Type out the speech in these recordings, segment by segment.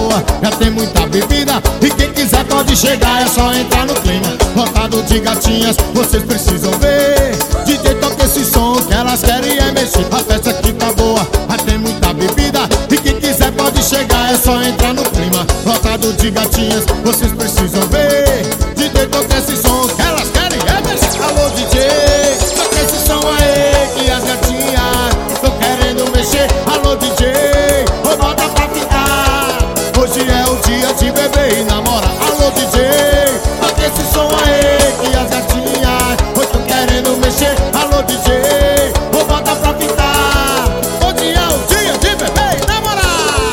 boa, já tem muita bebida. E quem quiser pode chegar, é só entrar no clima. Lotado de gatinhas, vocês precisam ver. DJ toca esse som que elas querem é mexer. A festa aqui tá boa, já tem muita bebida. E quem quiser pode chegar, é só entrar no clima. Lotado de gatinhas, vocês precisam ver. DJ toca esse som que elas querem é mexer. Alô DJ, toca esse som aí que as gatinhas estão querendo mexer. Alô DJ, ô bota pra ficar. Hoje é o dia de beber e namorar. Alô DJ, toca esse som aí que as gatinhas hoje estão querendo mexer. Alô DJ, ô bota pra ficar. Hoje é o dia de beber e namorar.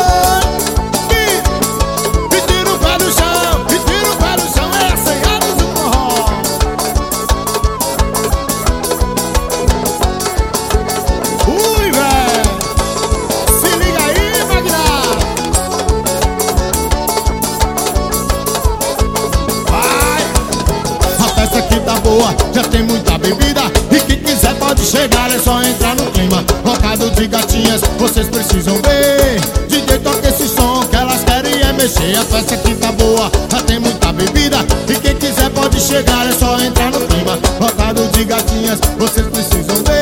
E tira o pé do chão, e tira o pé do chão. É assim, anos do forró. Ui, velho, se liga aí, Magna. Vai, a festa aqui tá boa, já tem muita bebida. E quem quiser pode chegar, é só entrar no clima. Lotado de gatinhas, vocês precisam ver. DJ toca esse som que elas querem é mexer. A festa aqui tá boa, já tem muita bebida. E quem quiser pode chegar, é só entrar no clima. Lotado de gatinhas, vocês precisam ver.